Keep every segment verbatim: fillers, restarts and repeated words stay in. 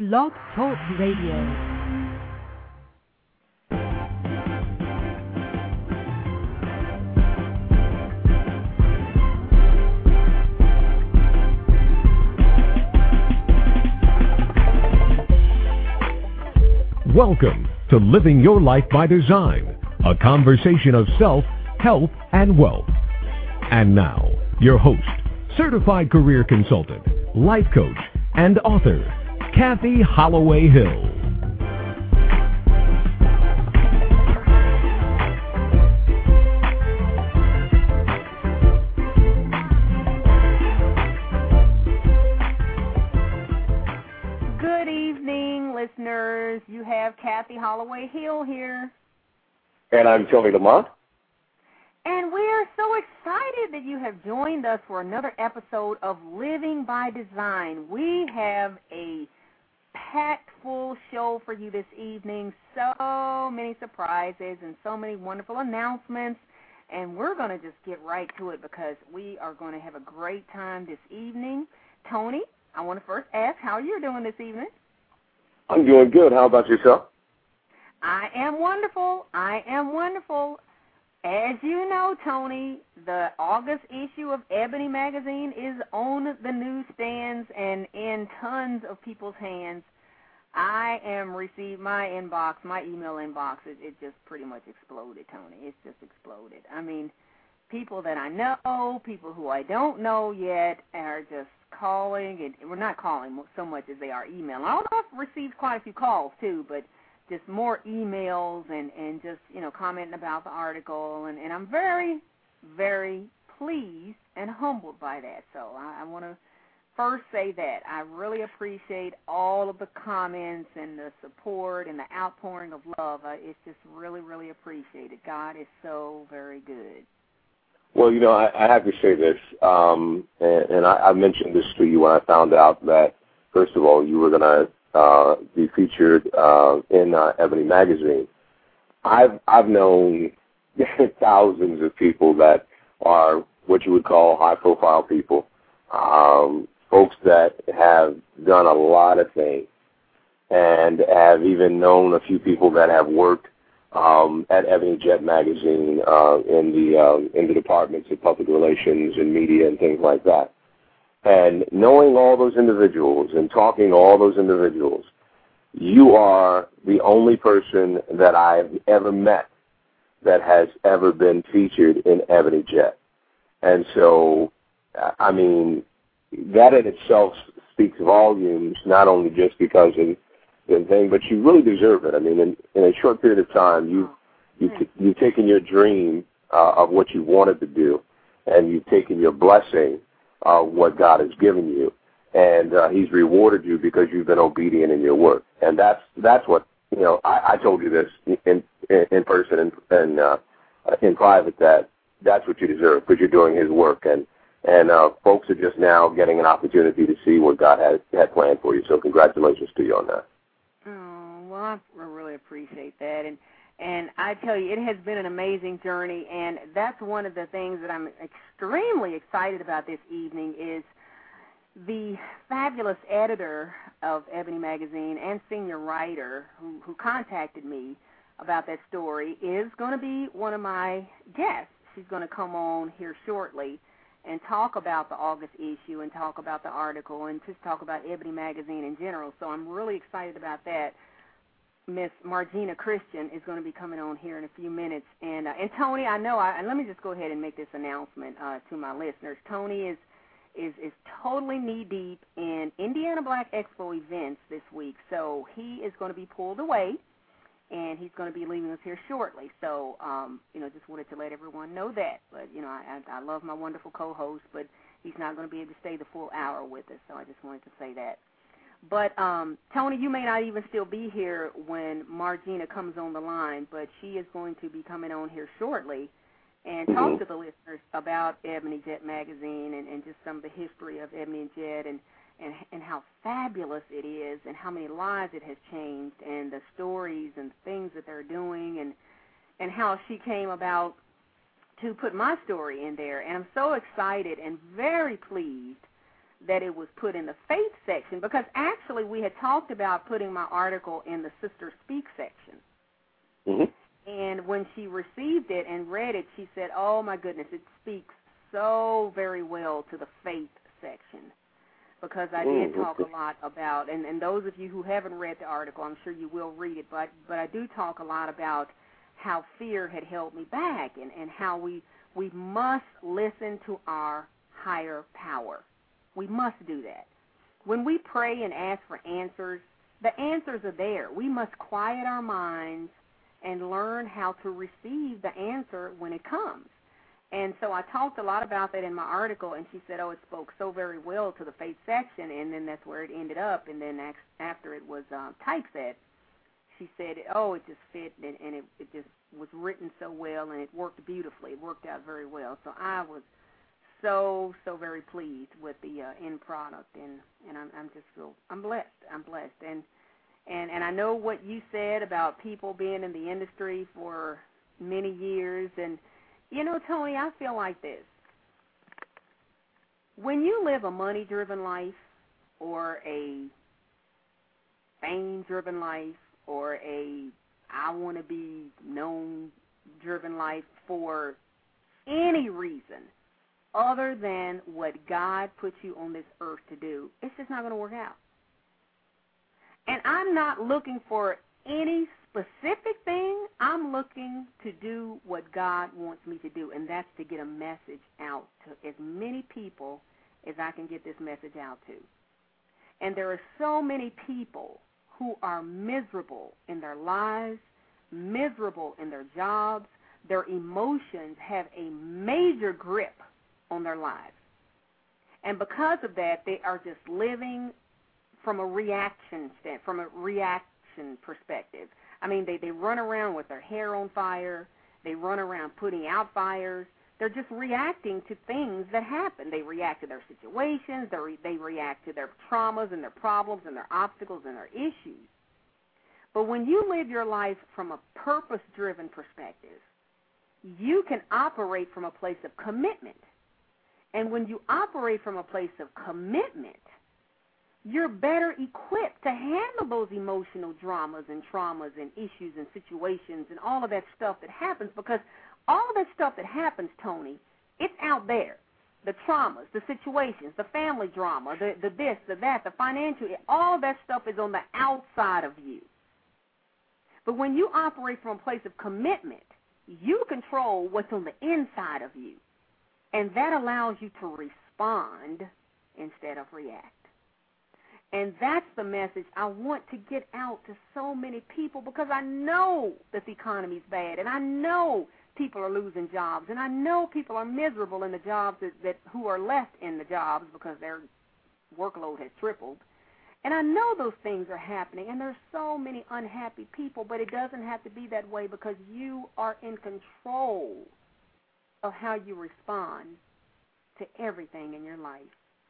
Blog Talk Radio. Welcome to Living Your Life by Design, a conversation of self, health, and wealth. And now, your host, certified career consultant, life coach, and author, Kathy Holloway Hill. Good evening, listeners. You have Kathy Holloway Hill here. And I'm Tony Lamont. And we are so excited that you have joined us for another episode of Living by Design. We have a packed full show for you this evening, so many surprises and so many wonderful announcements. And we're going to just get right to it because we are going to have a great time this evening. Tony, I want to first ask how you're doing this evening. I'm doing good. How about yourself? I am wonderful. I am wonderful. As you know, Tony, the August issue of Ebony magazine is on the newsstands and in tons of people's hands. I am received my inbox, my email inbox, it, it just pretty much exploded, Tony. It's just exploded. I mean, people that I know, people who I don't know yet are just calling, and we're not calling so much as they are emailing. Although I've received quite a few calls, too, but just more emails and, and just, you know, commenting about the article. And, and I'm very, very pleased and humbled by that. So I, I want to first say that. I really appreciate all of the comments and the support and the outpouring of love. Uh, it's just really, really appreciated. God is so very good. Well, you know, I, I have to say this, um, and, and I, I mentioned this to you when I found out that, first of all, you were going to Uh, be featured uh, in uh, Ebony magazine. I've I've known thousands of people that are what you would call high-profile people, um, folks that have done a lot of things, and have even known a few people that have worked um, at Ebony Jet magazine uh, in the uh, in the departments of public relations and media and things like that. And knowing all those individuals and talking to all those individuals, you are the only person that I've ever met that has ever been featured in Ebony Jet. And so, I mean, that in itself speaks volumes, not only just because of the thing, but you really deserve it. I mean, in, in a short period of time, you've, you've, t- you've taken your dream uh, of what you wanted to do, and you've taken your blessing Uh, what God has given you, and uh, He's rewarded you because you've been obedient in your work, and that's that's what you know. I, I told you this in in, in person and, and uh, in private that that's what you deserve because you're doing His work, and and uh, folks are just now getting an opportunity to see what God has had planned for you. So congratulations to you on that. Oh, well, I really appreciate that, and. And I tell you, it has been an amazing journey, and that's one of the things that I'm extremely excited about this evening is the fabulous editor of Ebony magazine and senior writer who, who contacted me about that story is going to be one of my guests. She's going to come on here shortly and talk about the August issue and talk about the article and just talk about Ebony magazine in general. So I'm really excited about that. Miss Margina Christian is going to be coming on here in a few minutes. And uh, and Tony, I know, I, and let me just go ahead and make this announcement uh, to my listeners. Tony is, is, is totally knee-deep in Indiana Black Expo events this week. So he is going to be pulled away, and he's going to be leaving us here shortly. So, um, you know, just wanted to let everyone know that. But, you know, I, I love my wonderful co-host, but he's not going to be able to stay the full hour with us. So I just wanted to say that. But, um, Tony, you may not even still be here when Margina comes on the line, but she is going to be coming on here shortly and talk Mm-hmm. to the listeners about Ebony Jet magazine and, and just some of the history of Ebony Jet and, and, and how fabulous it is and how many lives it has changed and the stories and things that they're doing and, and how she came about to put my story in there. And I'm so excited and very pleased that it was put in the faith section, because actually we had talked about putting my article in the Sister Speak section. Mm-hmm. And when she received it and read it, she said, oh, my goodness, it speaks so very well to the faith section, because I did talk a lot about, and, and those of you who haven't read the article, I'm sure you will read it, but, but I do talk a lot about how fear had held me back, and, and how we, we must listen to our higher power. We must do that. When we pray and ask for answers, the answers are there. We must quiet our minds and learn how to receive the answer when it comes. And so I talked a lot about that in my article, and she said, oh, it spoke so very well to the faith section, and then that's where it ended up. And then after it was uh, typeset, she said, oh, it just fit, and, and it, it just was written so well, and it worked beautifully. It worked out very well. So I was so, so very pleased with the uh, end product, and, and I'm, I'm just feel, I'm blessed. I'm blessed. And, and, and I know what you said about people being in the industry for many years, and, you know, Tony, I feel like this. When you live a money-driven life, or a fame-driven life, or a I want to be known-driven life for any reason other than what God put you on this earth to do, it's just not going to work out. And I'm not looking for any specific thing. I'm looking to do what God wants me to do, and that's to get a message out to as many people as I can get this message out to. And there are so many people who are miserable in their lives, miserable in their jobs. Their emotions have a major grip on their lives. And because of that, they are just living from a reaction stand, from a reaction perspective. I mean, they, they run around with their hair on fire. They run around putting out fires. They're just reacting to things that happen. They react to their situations. They, re, they react to their traumas and their problems and their obstacles and their issues. But when you live your life from a purpose-driven perspective, you can operate from a place of commitment. And when you operate from a place of commitment, you're better equipped to handle those emotional dramas and traumas and issues and situations and all of that stuff that happens, because all of that stuff that happens, Tony, it's out there. The traumas, the situations, the family drama, the, the this, the that, the financial, all of that stuff is on the outside of you. But when you operate from a place of commitment, you control what's on the inside of you. And that allows you to respond instead of react. And that's the message I want to get out to so many people, because I know that the economy's bad, and I know people are losing jobs, and I know people are miserable in the jobs that, that who are left in the jobs because their workload has tripled. And I know those things are happening, and there's so many unhappy people, but it doesn't have to be that way, because you are in control of how you respond to everything in your life.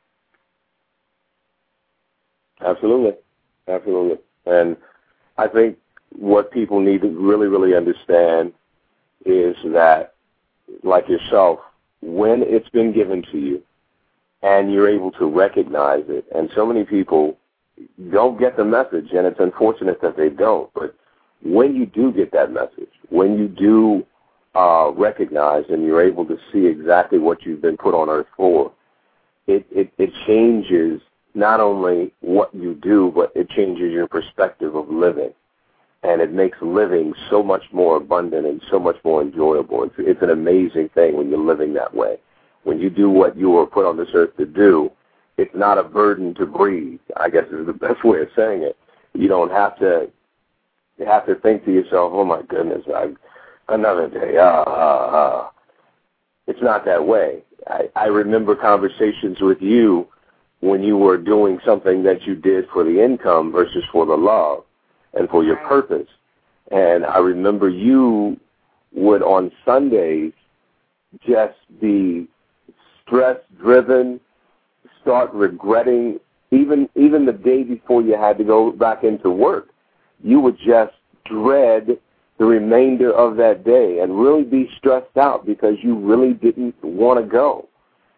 Absolutely. Absolutely. And I think what people need to really, really understand is that, like yourself, when it's been given to you and you're able to recognize it, and so many people don't get the message, and it's unfortunate that they don't, but when you do get that message, when you do uh, recognize and you're able to see exactly what you've been put on earth for, it, it, it changes not only what you do, but it changes your perspective of living. And it makes living so much more abundant and so much more enjoyable. It's, it's an amazing thing when you're living that way. When you do what you were put on this earth to do, it's not a burden to breathe, I guess is the best way of saying it. You don't have to you have to think to yourself, oh, my goodness, I, another day. Uh, uh, uh. It's not that way. I, I remember conversations with you when you were doing something that you did for the income versus for the love and for your purpose. And I remember you would on Sundays just be stress-driven, start regretting, even even the day before you had to go back into work. You would just dread the remainder of that day and really be stressed out because you really didn't want to go.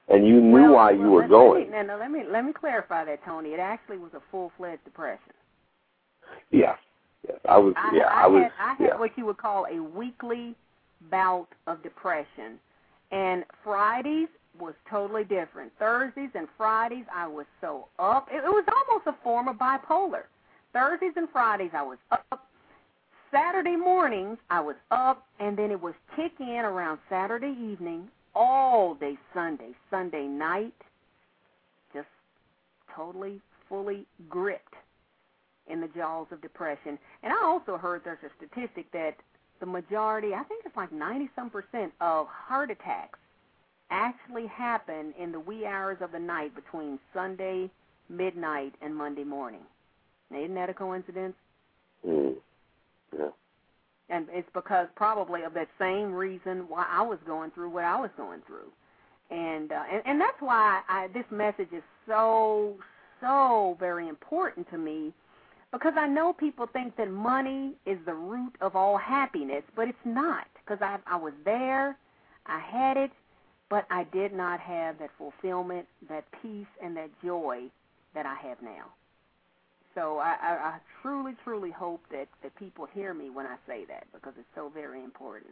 and you knew well, why you well, were let, going. Let me, no, no, let me let me clarify that, Tony. It actually was a full-fledged depression. Yeah, yes, I was. I, yeah, I, I was. Had, I had yeah. what you would call a weekly bout of depression, and Fridays was totally different. Thursdays and Fridays, I was so up. It, it was almost a form of bipolar. Thursdays and Fridays, I was up. Saturday mornings, I was up, and then it was kick in around Saturday evening, all day Sunday, Sunday night, just totally, fully gripped in the jaws of depression. And I also heard there's a statistic that the majority, I think it's like ninety-some percent of heart attacks actually happen in the wee hours of the night between Sunday midnight and Monday morning. Now, isn't that a coincidence? Mm. Yeah. And it's because probably of that same reason why I was going through what I was going through. And uh, and, and that's why I, this message is so, so very important to me, because I know people think that money is the root of all happiness, but it's not, because I, I was there, I had it, but I did not have that fulfillment, that peace, and that joy that I have now. So I, I, I truly, truly hope that, that people hear me when I say that, because it's so very important.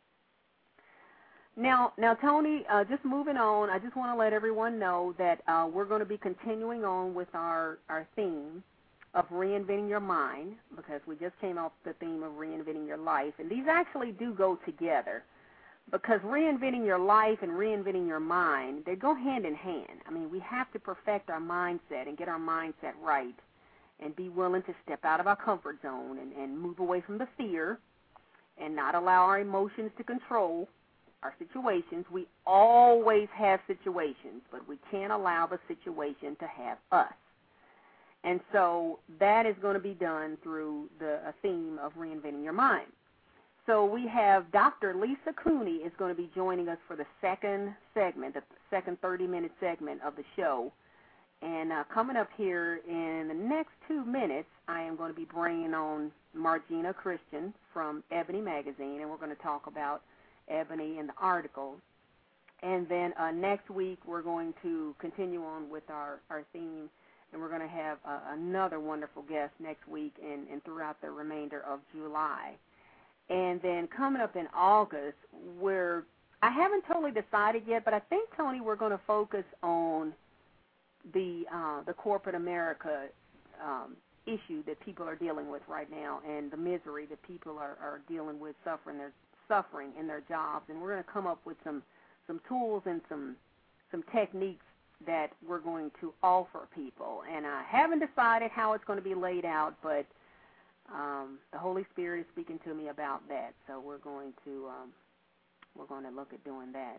Now, now, Tony, uh, just moving on, I just want to let everyone know that uh, we're going to be continuing on with our, our theme of reinventing your mind, because we just came off the theme of reinventing your life, and these actually do go together, because reinventing your life and reinventing your mind, they go hand in hand. I mean, we have to perfect our mindset and get our mindset right, and be willing to step out of our comfort zone and, and move away from the fear and not allow our emotions to control our situations. We always have situations, but we can't allow the situation to have us. And so that is going to be done through the a theme of reinventing your mind. So we have Doctor Lisa Cooney is going to be joining us for the second segment, the second thirty-minute segment of the show. And uh, coming up here in the next two minutes, I am going to be bringing on Margina Christian from Ebony Magazine, and we're going to talk about Ebony and the articles. And then uh, next week, we're going to continue on with our, our theme, and we're going to have uh, another wonderful guest next week and, and throughout the remainder of July. And then coming up in August, we're, I haven't totally decided yet, but I think, Tony, we're going to focus on the uh, the corporate America um, issue that people are dealing with right now, and the misery that people are, are dealing with, suffering their suffering in their jobs. And we're going to come up with some, some tools and some some techniques that we're going to offer people. And I haven't decided how it's going to be laid out, but um, the Holy Spirit is speaking to me about that. So we're going to um, we're going to look at doing that.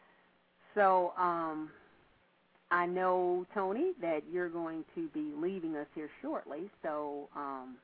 So. Um, I know, Tony, that you're going to be leaving us here shortly, so um,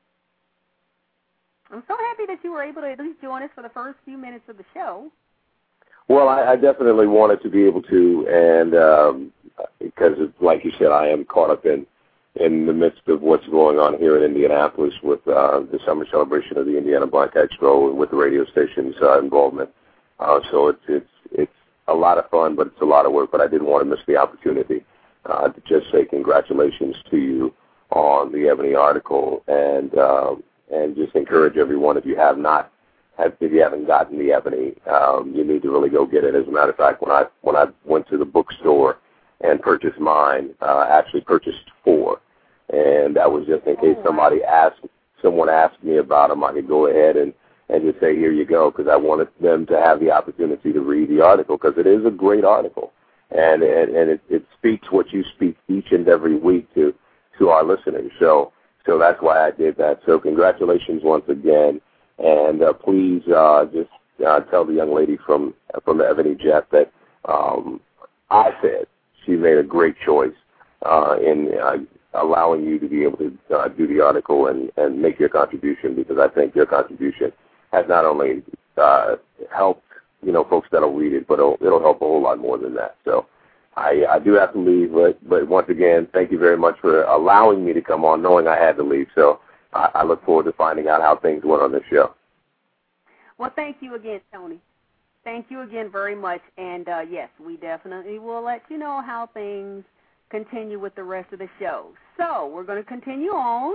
I'm so happy that you were able to at least join us for the first few minutes of the show. Well, I, I definitely wanted to be able to, and um, because, like you said, I am caught up in, in the midst of what's going on here in Indianapolis with uh, the summer celebration of the Indiana Black Expo and with the radio station's uh, involvement. Uh, so it's it's it's a lot of fun, but it's a lot of work. But I didn't want to miss the opportunity uh, to just say congratulations to you on the Ebony article, and um, and just encourage everyone, if you have not, have, if you haven't gotten the Ebony, um, you need to really go get it. As a matter of fact, when I when I went to the bookstore and purchased mine, uh, I actually purchased four, and that was just in case oh, wow. somebody asked someone asked me about them, I could go ahead and. and just say, here you go, because I wanted them to have the opportunity to read the article, because it is a great article, and and, and it, it speaks what you speak each and every week to, to our listeners. So so that's why I did that. So congratulations once again, and uh, please uh, just uh, tell the young lady from from the Ebony Jet that um, I said she made a great choice uh, in uh, allowing you to be able to uh, do the article and, and make your contribution, because I think your contribution has not only uh, helped, you know, folks that'll read it, but it'll, it'll help a whole lot more than that. So I, I do have to leave, but, but once again, thank you very much for allowing me to come on, knowing I had to leave. So I, I look forward to finding out how things went on this show. Well, thank you again, Tony. thank you again very much. And, uh, yes, we definitely will let you know how things continue with the rest of the show. So we're going to continue on.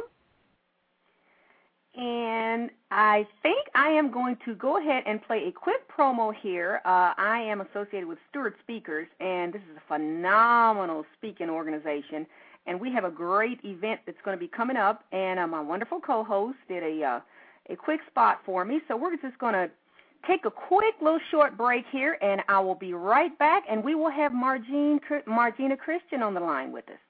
And I think I am going to go ahead and play a quick promo here. Uh, I am associated with Stewart Speakers, and this is a phenomenal speaking organization. And we have a great event that's going to be coming up, and uh, my wonderful co-host did a uh, a quick spot for me. So we're just going to take a quick little short break here, and I will be right back, and we will have Margene, Margena Christian on the line with us.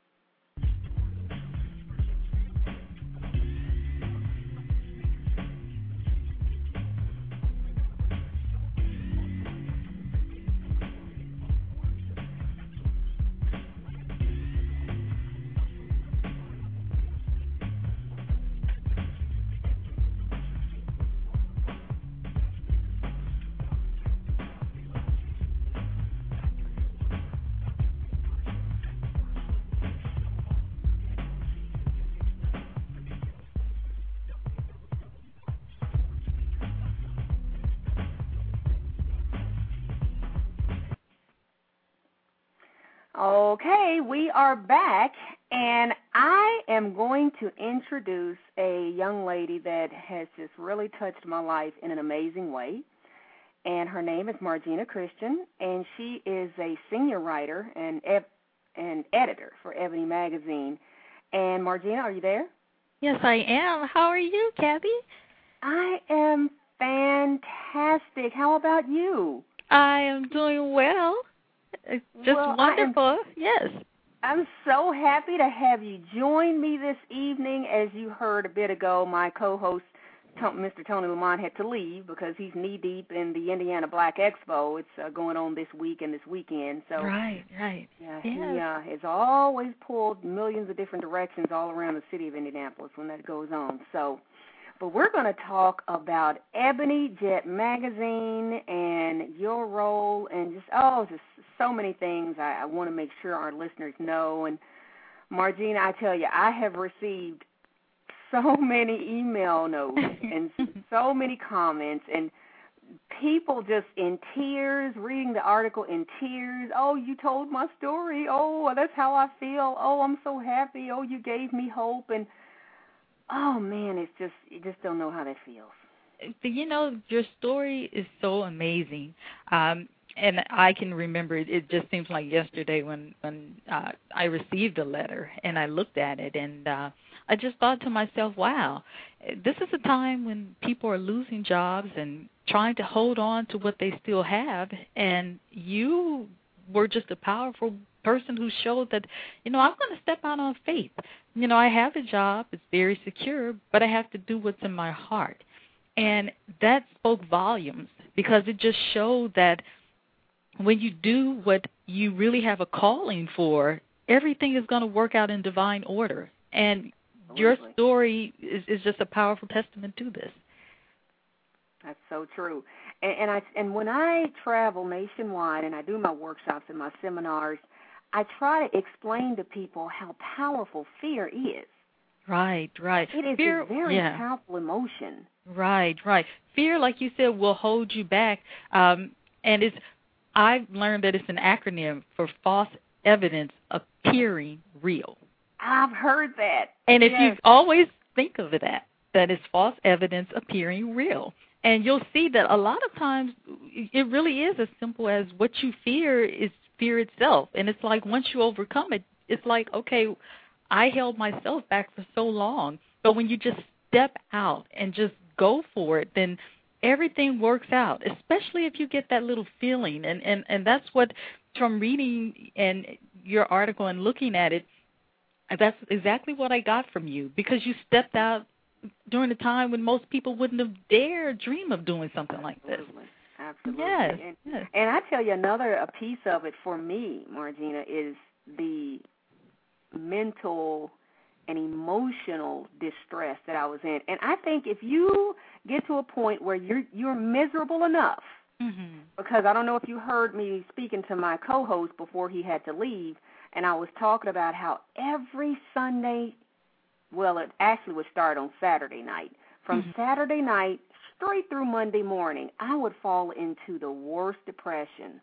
Okay, we are back, and I am going to introduce a young lady that has just really touched my life in an amazing way, and her name is Margena Christian, and she is a senior writer and ed- and editor for Ebony Magazine. And Margena, are you there? Yes, I am. How are you, Kathy? I am fantastic. How about you? I am doing well. It's just well, wonderful. Am, yes. I'm so happy to have you join me this evening. As you heard a bit ago, my co-host, Mister Tony Lamont, had to leave because he's knee-deep in the Indiana Black Expo. It's uh, going on this week and this weekend. So, right, right. Yeah, yes. he uh, has always pulled millions of different directions all around the city of Indianapolis when that goes on. So, but we're going to talk about Ebony Jet Magazine and your role and just, oh, just so many things I, I want to make sure our listeners know. And, Margena, I tell you, I have received so many email notes and so many comments and people just in tears, reading the article in tears. Oh, you told my story. Oh, that's how I feel. Oh, I'm so happy. Oh, you gave me hope. And, oh, man, it's just, you just don't know how that feels. You know, your story is so amazing. Um, and I can remember, it, it just seems like yesterday when, when uh, I received a letter and I looked at it and uh, I just thought to myself, wow, this is a time when people are losing jobs and trying to hold on to what they still have. And you were just a powerful person who showed that, you know, I'm going to step out on faith. You know, I have a job. It's very secure, but I have to do what's in my heart. And that spoke volumes because it just showed that when you do what you really have a calling for, everything is going to work out in divine order. And Absolutely. Your story is, is just a powerful testament to this. That's so true. And, and I and when I travel nationwide and I do my workshops and my seminars, I try to explain to people how powerful fear is. Right, right. It is fear, a very yeah. powerful emotion. Right, right. Fear, like you said, will hold you back. Um, and it's I've learned that it's an acronym for false evidence appearing real. I've heard that. And if yes. you always think of it that, that is false evidence appearing real. And you'll see that a lot of times it really is as simple as what you fear is fear itself. And it's like once you overcome it, it's like, okay, I held myself back for so long. But when you just step out and just go for it, then everything works out, especially if you get that little feeling. And, and, and that's what, from reading and your article and looking at it, that's exactly what I got from you, because you stepped out during a time when most people wouldn't have dared dream of doing something Absolutely. like this. Absolutely. Yes. And, yes. and I tell you, another a piece of it for me, Margena, is the mental and emotional distress that I was in. And I think if you get to a point where you're you're miserable enough, mm-hmm. because I don't know if you heard me speaking to my co-host before he had to leave, and I was talking about how every Sunday, well, it actually would start on Saturday night, from Mm-hmm. Saturday night straight through Monday morning, I would fall into the worst depression.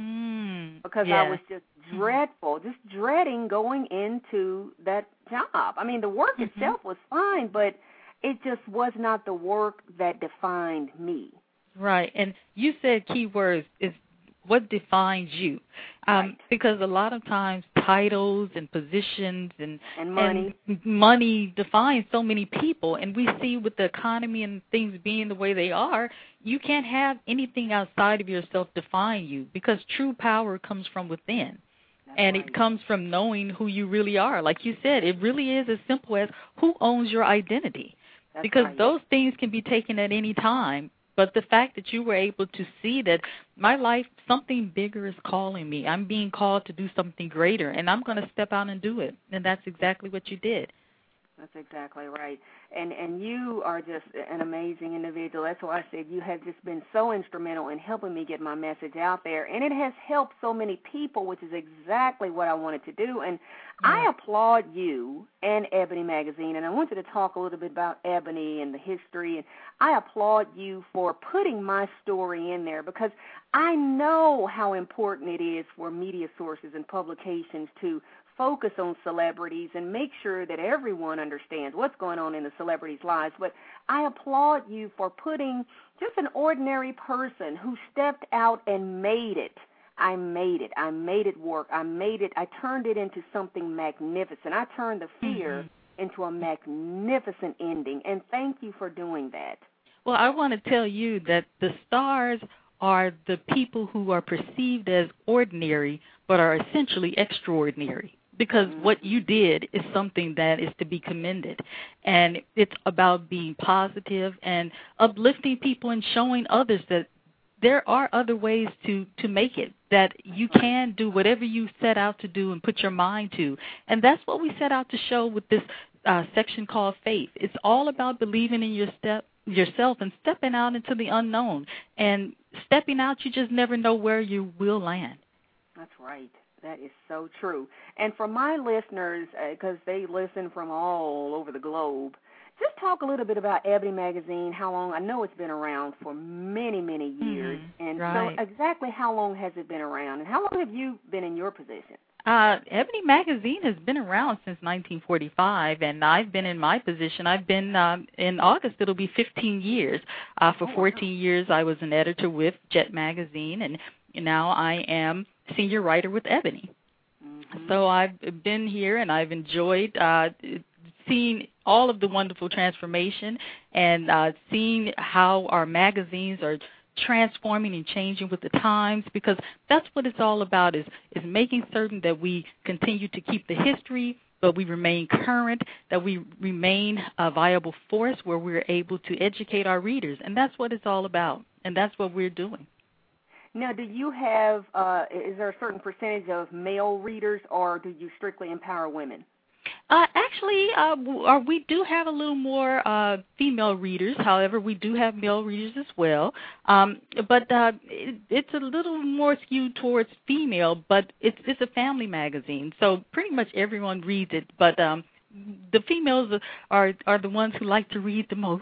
Mm, because yeah. I was just dreadful, just dreading going into that job. I mean, the work mm-hmm. itself was fine, but it just was not the work that defined me. Right, and you said key words is what defines you, um, right. because a lot of times titles and positions and, and money and money define so many people, and we see with the economy and things being the way they are, you can't have anything outside of yourself define you, because true power comes from within. That's and right. It comes from knowing who you really are. Like you said, it really is as simple as who owns your identity. That's because right. those things can be taken at any time. But the fact that you were able to see that my life, something bigger is calling me. I'm being called to do something greater, and I'm going to step out and do it. And that's exactly what you did. That's exactly right. And and you are just an amazing individual. That's why I said you have just been so instrumental in helping me get my message out there. And it has helped so many people, which is exactly what I wanted to do. And yeah. I applaud you and Ebony Magazine. And I wanted to talk a little bit about Ebony and the history. And I applaud you for putting my story in there, because I know how important it is for media sources and publications to focus on celebrities and make sure that everyone understands what's going on in the celebrities' lives. But I applaud you for putting just an ordinary person who stepped out and made it. I made it. I made it work. I made it. I turned it into something magnificent. I turned the fear mm-hmm. into a magnificent ending. And thank you for doing that. Well, I want to tell you that the stars are the people who are perceived as ordinary but are essentially extraordinary. Because what you did is something that is to be commended. And it's about being positive and uplifting people and showing others that there are other ways to, to make it, that you can do whatever you set out to do and put your mind to. And that's what we set out to show with this uh, section called Faith. It's all about believing in your step, yourself and stepping out into the unknown. And stepping out, you just never know where you will land. That's right. That is so true. And for my listeners, because uh, they listen from all over the globe, just talk a little bit about Ebony Magazine, how long. I know it's been around for many, many years. Mm-hmm. And right. so exactly how long has it been around? And how long have you been in your position? Uh, Ebony Magazine has been around since nineteen forty-five, and I've been in my position. I've been, um, in August, it'll be fifteen years. Uh, for oh, fourteen wow. years, I was an editor with Jet Magazine, and now I am senior writer with Ebony. Mm-hmm. So I've been here, and I've enjoyed uh, seeing all of the wonderful transformation and uh, seeing how our magazines are transforming and changing with the times, because that's what it's all about, is, is making certain that we continue to keep the history, but we remain current, that we remain a viable force where we're able to educate our readers. And that's what it's all about, and that's what we're doing. Now, do you have, uh, is there a certain percentage of male readers, or do you strictly empower women? Uh, actually, uh, we do have a little more uh, female readers. However, we do have male readers as well. Um, but uh, it, it's a little more skewed towards female, but it's, it's a family magazine, so pretty much everyone reads it. But um, the females are, are the ones who like to read the most.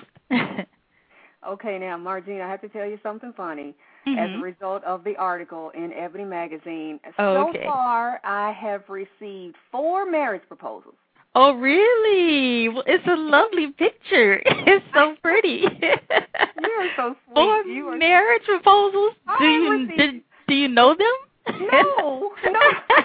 Okay, now, Margene, I have to tell you something funny. Mm-hmm. As a result of the article in Ebony Magazine, oh, so okay. far I have received four marriage proposals. Oh, really? Well, it's a lovely picture. It's so pretty. You're so sweet. Four you are marriage so... proposals? Do you, do, do you know them? No, no.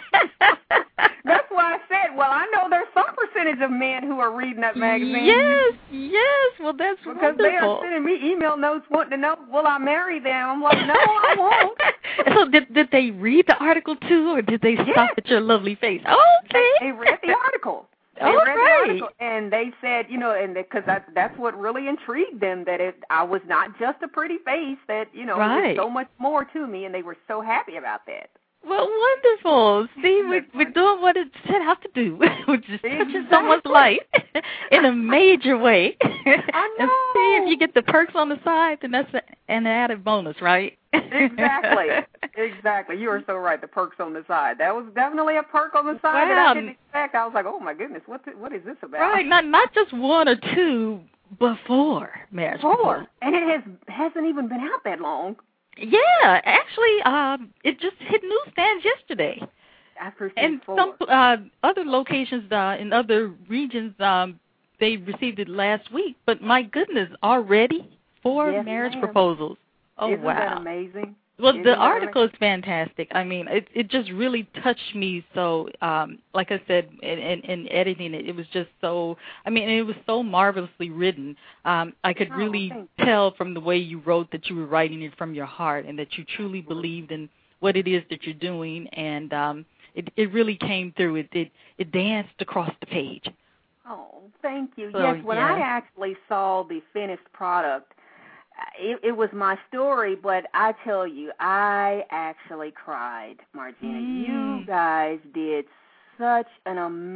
That's why I said, well, I know there's some percentage of men who are reading that magazine. Yes, yes. Well, that's because wonderful. They are sending me email notes wanting to know, will I marry them? I'm like, no, I won't. So did, did they read the article, too, or did they stop yes. at your lovely face? Oh, okay. They, they read the article. They oh, read right. the article, and they said, you know, and because that, that's what really intrigued them, that it, I was not just a pretty face, that, you know, right. there's so much more to me, and they were so happy about that. Well, wonderful. See, we're, we're doing what it set out to do, which is touching exactly. someone's life in a major way. I know. And see if you get the perks on the side, then that's an added bonus, right? Exactly. Exactly. You are so right, the perks on the side. That was definitely a perk on the side wow. that I didn't expect. I was like, oh, my goodness, what, the, what is this about? Right, not, not just one or two, before Marriage Before. Proposal. And it has, hasn't even been out that long. Yeah, actually, um, it just hit newsstands yesterday. I appreciate And four. some uh, other locations uh, in other regions, um, they received it last week. But my goodness, already four Yes, marriage ma'am. proposals. Oh, Isn't wow. that amazing? Well, Isn't the that article is fantastic. I mean, it it just really touched me. So, um, like I said, in, in, in editing it, it was just so. I mean, it was so marvelously written. Um, I could Oh, really thank tell from the way you wrote that you were writing it from your heart, and that you truly believed in what it is that you're doing. And um, it it really came through. It it it danced across the page. Oh, thank you. So, yes, when yeah. I actually saw the finished product, it, it was my story, but I tell you, I actually cried, Margina. Mm. You guys did such an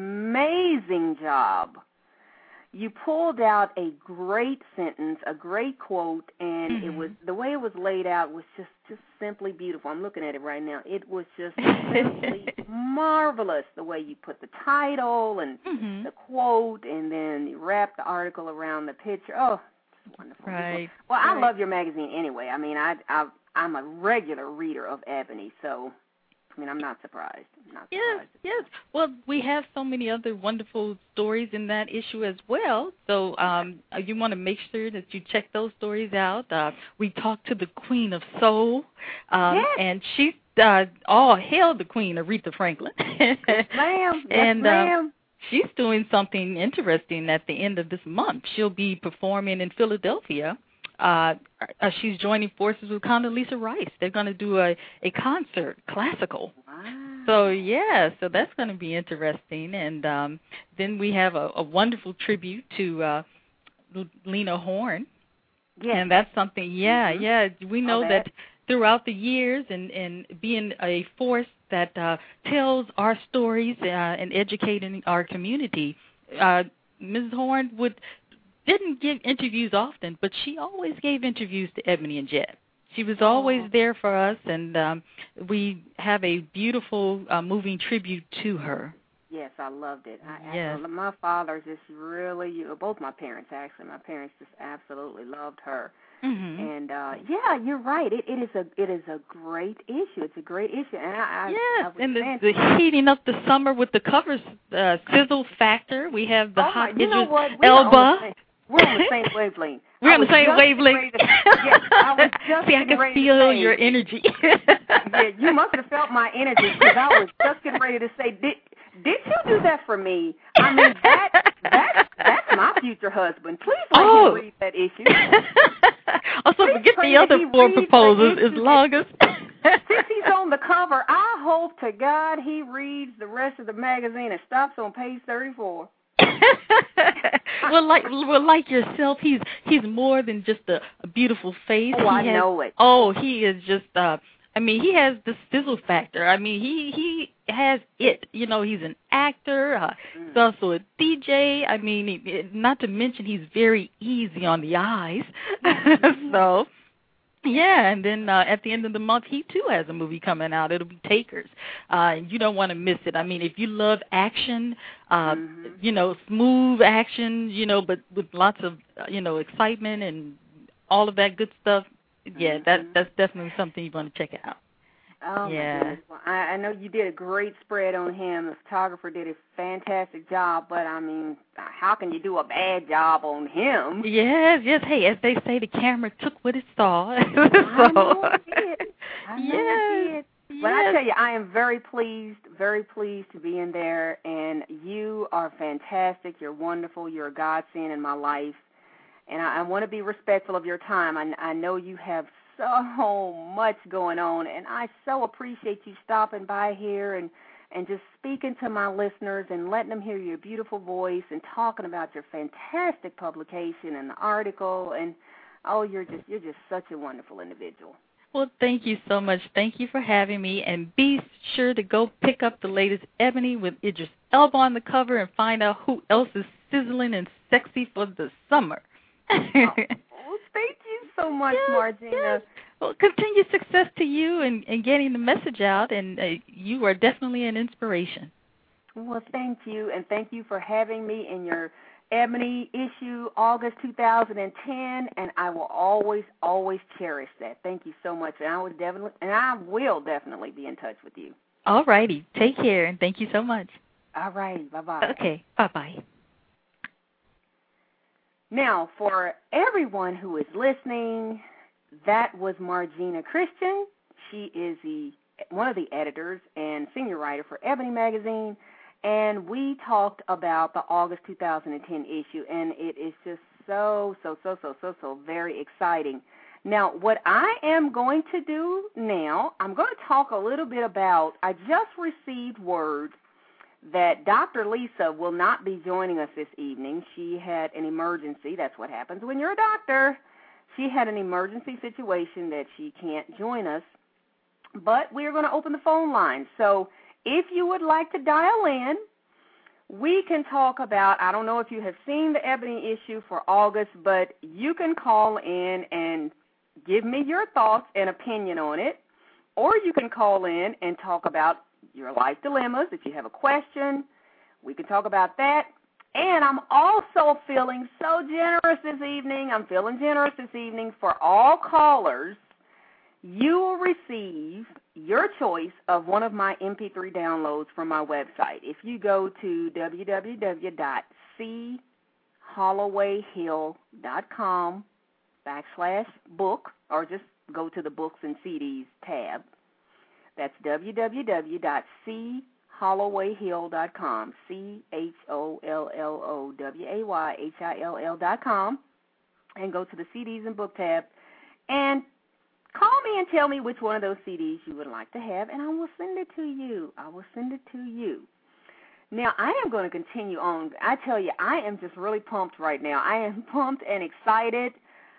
amazing job. You pulled out a great sentence, a great quote, and Mm-hmm. it was the way it was laid out was just, just simply beautiful. I'm looking at it right now. It was just simply marvelous the way you put the title and Mm-hmm. the quote, and then you wrapped the article around the picture. Oh, it's wonderful. Right. Well, I right. love your magazine anyway. I mean, I, I I'm a regular reader of Ebony, so I mean, I'm not surprised. I'm not Yes, surprised. yes. Well, we have so many other wonderful stories in that issue as well. So um, you want to make sure that you check those stories out. Uh, we talked to the Queen of Soul, um, Yes. and she uh, all hail the Queen, Aretha Franklin. Yes, ma'am. Yes, and, ma'am. Uh, she's doing something interesting at the end of this month. She'll be performing in Philadelphia. Uh, uh, she's joining forces with Condoleezza Rice. They're going to do a, a concert, classical. Wow. So, yeah, so that's going to be interesting. And um, then we have a, a wonderful tribute to uh, Lena Horne. Yes. And that's something, yeah, Mhm. yeah. We know Oh, that. that. throughout the years and, and being a force that uh, tells our stories uh, and educating our community, uh, Missus Horne would didn't give interviews often, but she always gave interviews to Ebony and Jet. She was always Oh. there for us, and um, we have a beautiful, uh, moving tribute to her. Yes, I loved it. I, Yes. I, my father just really, you, both my parents actually, my parents just absolutely loved her. Mm-hmm. And uh, yeah, you're right. It, it is a it is a great issue. It's a great issue. And I, Yes, I, I was and the, saying- the heating up the summer with the covers, uh, sizzle factor. We have the oh hot my, you know Idris what? We are on the Elba. same- We're on the same wavelength. We're I on the was same just wavelength. ready to- yes, I was just See, I getting can ready to feel say- your energy. Yeah, you must have felt my energy because I was just getting ready to say, did did you do that for me? I mean, that that that's my future husband. Please let Oh. him read that issue. Also, Please forget pray the that other he four reads the proposals as issue long as. Since he's on the cover, I hope to God he reads the rest of the magazine and stops on page thirty-four. well, like well, like yourself, he's he's more than just a, a beautiful face. Oh, I he has, know it. Oh, he is just. uh I mean, he has the sizzle factor. I mean, he he has it. You know, he's an actor. Uh, Mm. he's also a D J. I mean, he, not to mention he's very easy on the eyes. So. Yeah, and then uh, at the end of the month, he too has a movie coming out. It'll be Takers, uh, and you don't want to miss it. I mean, if you love action, uh, Mhm. you know, smooth action, you know, but with lots of, uh, you know, excitement and all of that good stuff, yeah, Mhm. that that's definitely something you want to check out. Oh, Yeah. my goodness. Well, I, I know you did a great spread on him. The photographer did a fantastic job, but, I mean, how can you do a bad job on him? Yes, yes. Hey, as they say, the camera took what it saw. so, I know it did. I know yes. it did. But I yes. tell you, I am very pleased, very pleased to be in there, and you are fantastic. You're wonderful. You're a godsend in my life, and I, I want to be respectful of your time. I, I know you have so much going on, and I so appreciate you stopping by here and, and just speaking to my listeners and letting them hear your beautiful voice and talking about your fantastic publication and the article. And, oh, you're just you're just such a wonderful individual. Well, thank you so much. Thank you for having me. And be sure to go pick up the latest Ebony with Idris Elba on the cover and find out who else is sizzling and sexy for the summer. Oh, well, thank you so much, Yes, Margina. yes. Well, continued success to you and, and getting the message out, and uh, you are definitely an inspiration. Well, thank you, and thank you for having me in your Ebony issue, August two thousand ten, and I will always, always cherish that. Thank you so much, and I would definitely, and I will definitely be in touch with you. All righty. Take care, and thank you so much. All righty. Bye-bye. Okay. Bye-bye. Now, for everyone who is listening, that was Margina Christian. She is the one of the editors and senior writer for Ebony Magazine, and we talked about the August two thousand ten issue, and it is just so, so, so, so, so, so very exciting. Now, what I am going to do now, I'm going to talk a little bit about, I just received word that Doctor Lisa will not be joining us this evening. She had an emergency. That's what happens when you're a doctor. She had an emergency situation that she can't join us. But we're going to open the phone lines. So if you would like to dial in, we can talk about, I don't know if you have seen the Ebony issue for August, but you can call in and give me your thoughts and opinion on it. Or you can call in and talk about your life dilemmas. If you have a question, we can talk about that. And I'm also feeling so generous this evening. I'm feeling generous this evening for all callers. You will receive your choice of one of my M P three downloads from my website. If you go to w w w dot c holloway hill dot com backslash book, or just go to the Books and C Ds tab. That's w w w dot c holloway hill dot com, C H O L L O W A Y H I L L dot com, and go to the C Ds and book tab, and call me and tell me which one of those C Ds you would like to have, and I will send it to you. I will send it to you. Now, I am going to continue on. I tell you, I am just really pumped right now. I am pumped and excited,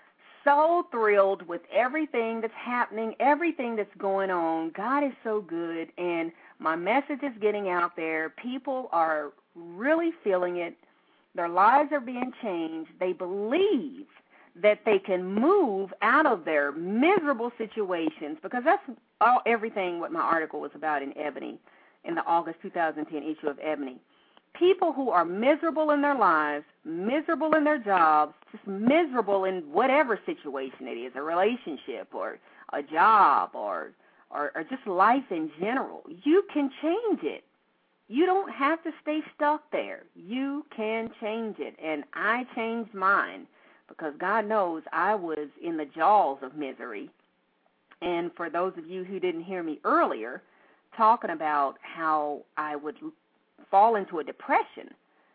so thrilled with everything that's happening, everything that's going on. God is so good, and my message is getting out there. People are really feeling it. Their lives are being changed. They believe that they can move out of their miserable situations, because that's all everything what my article was about in Ebony, in the August two thousand ten issue of Ebony. People who are miserable in their lives, miserable in their jobs, just miserable in whatever situation it is, a relationship or a job or, or, or just life in general. You can change it. You don't have to stay stuck there. You can change it, and I changed mine. Because God knows I was in the jaws of misery. And for those of you who didn't hear me earlier, talking about how I would fall into a depression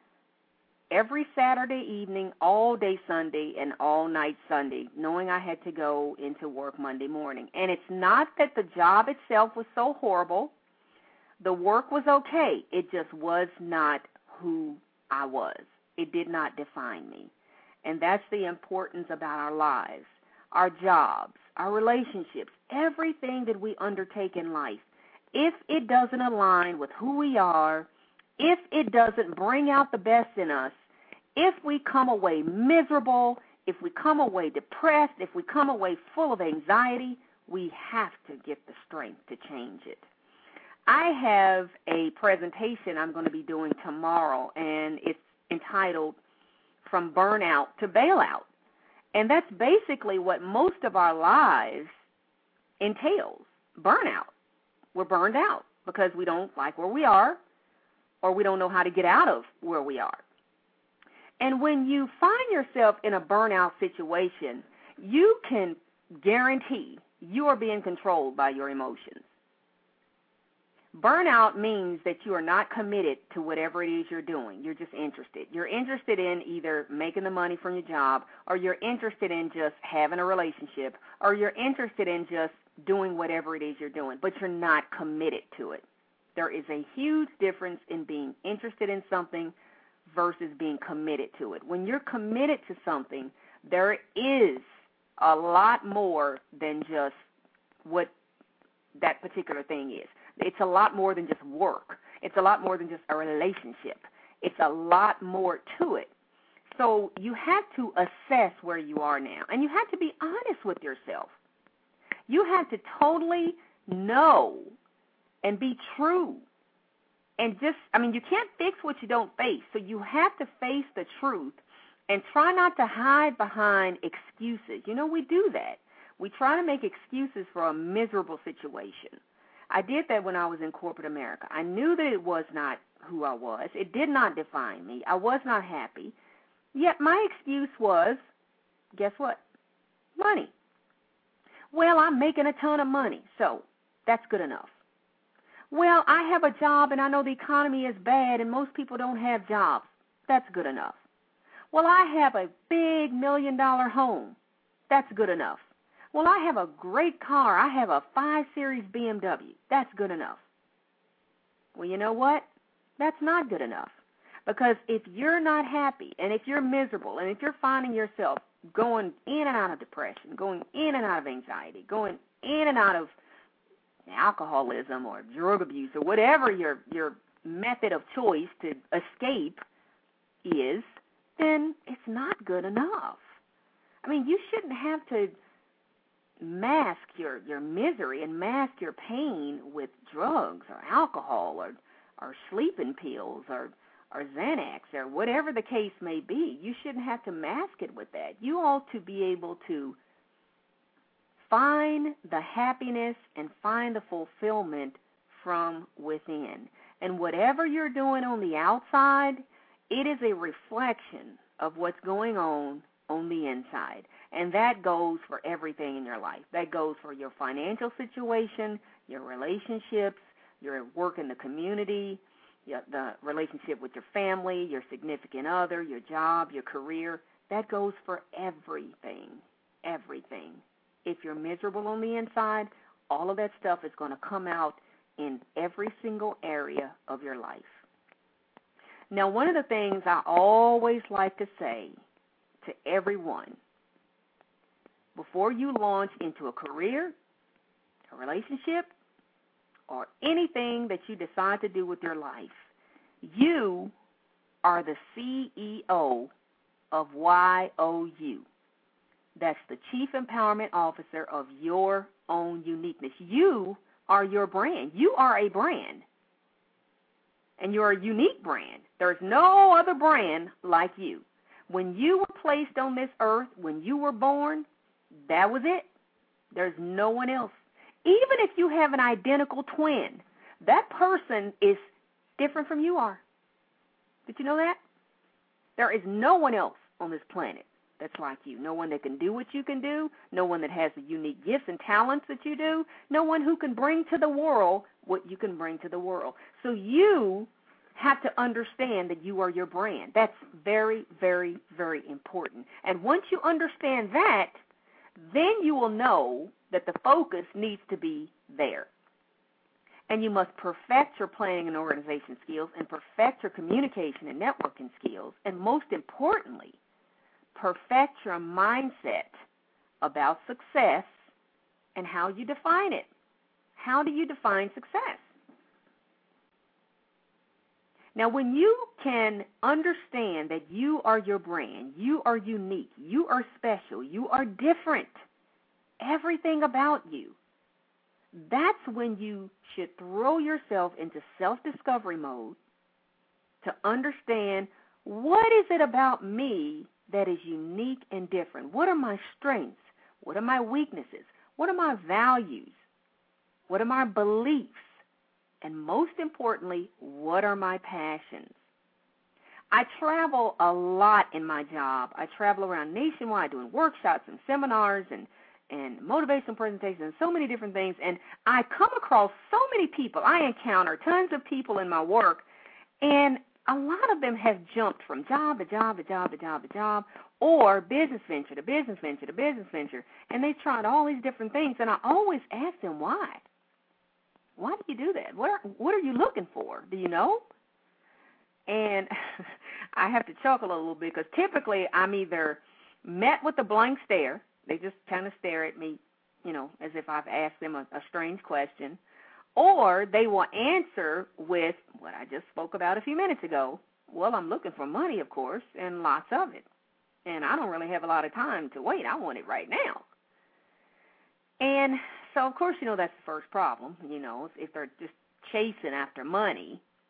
every Saturday evening, all day Sunday, and all night Sunday, knowing I had to go into work Monday morning. And it's not that the job itself was so horrible. The work was okay. It just was not who I was. It did not define me. And that's the importance about our lives, our jobs, our relationships, everything that we undertake in life. If it doesn't align with who we are, if it doesn't bring out the best in us, if we come away miserable, if we come away depressed, if we come away full of anxiety, we have to get the strength to change it. I have a presentation I'm going to be doing tomorrow, and it's entitled From Burnout to Bailout. And that's basically what most of our lives entails, burnout. We're burned out because we don't like where we are, or we don't know how to get out of where we are. And when you find yourself in a burnout situation, you can guarantee you are being controlled by your emotions. Burnout means that you are not committed to whatever it is you're doing. You're just interested. You're interested in either making the money from your job, or you're interested in just having a relationship, or you're interested in just doing whatever it is you're doing, but you're not committed to it. There is a huge difference in being interested in something versus being committed to it. When you're committed to something, there is a lot more than just what that particular thing is. It's a lot more than just work. It's a lot more than just a relationship. It's a lot more to it. So you have to assess where you are now, and you have to be honest with yourself. You have to totally know and be true and just, I mean, you can't fix what you don't face. So you have to face the truth and try not to hide behind excuses. You know, we do that. We try to make excuses for a miserable situation. I did that when I was in corporate America. I knew that it was not who I was. It did not define me. I was not happy. Yet my excuse was, guess what? Money. Well, I'm making a ton of money, so that's good enough. Well, I have a job, and I know the economy is bad, and most people don't have jobs. That's good enough. Well, I have a big million-dollar home. That's good enough. Well, I have a great car. I have a five series B M W. That's good enough. Well, you know what? That's not good enough. Because if you're not happy, and if you're miserable, and if you're finding yourself going in and out of depression, going in and out of anxiety, going in and out of alcoholism or drug abuse or whatever your your method of choice to escape is, then it's not good enough. I mean, you shouldn't have to mask your, your misery and mask your pain with drugs or alcohol or, or sleeping pills or, or Xanax or whatever the case may be. You shouldn't have to mask it with that. You ought to be able to find the happiness and find the fulfillment from within. And whatever you're doing on the outside, it is a reflection of what's going on on the inside. And that goes for everything in your life. That goes for your financial situation, your relationships, your work in the community, your, the relationship with your family, your significant other, your job, your career. That goes for everything, everything. If you're miserable on the inside, all of that stuff is going to come out in every single area of your life. Now, one of the things I always like to say to everyone, before you launch into a career, a relationship, or anything that you decide to do with your life, you are the C E O of Y O U. That's the Chief Empowerment Officer of your own uniqueness. You are your brand. You are a brand. And you're a unique brand. There's no other brand like you. When you were placed on this earth, when you were born, that was it. There's no one else. Even if you have an identical twin, that person is different from you are. Did you know that? There is no one else on this planet that's like you. No one that can do what you can do. No one that has the unique gifts and talents that you do. No one who can bring to the world what you can bring to the world. So you have to understand that you are your brand. That's very, very, very important. And once you understand that, then you will know that the focus needs to be there. And you must perfect your planning and organization skills and perfect your communication and networking skills. And most importantly, perfect your mindset about success and how you define it. How do you define success? Now, when you can understand that you are your brand, you are unique, you are special, you are different, everything about you, that's when you should throw yourself into self-discovery mode to understand, what is it about me that is unique and different? What are my strengths? What are my weaknesses? What are my values? What are my beliefs? And most importantly, what are my passions? I travel a lot in my job. I travel around nationwide doing workshops and seminars and, and motivational presentations and so many different things. And I come across so many people. I encounter tons of people in my work, and a lot of them have jumped from job to job to job to job to job, or business venture to business venture to business venture, and they've tried all these different things. And I always ask them why. Why do you do that? What are, what are you looking for? Do you know? And I have to chuckle a little bit because typically I'm either met with a blank stare. They just kind of stare at me, you know, as if I've asked them a, a strange question. Or they will answer with what I just spoke about a few minutes ago. Well, I'm looking for money, of course, and lots of it. And I don't really have a lot of time to wait. I want it right now. And so, of course, you know, that's the first problem. You know, if they're just chasing after money,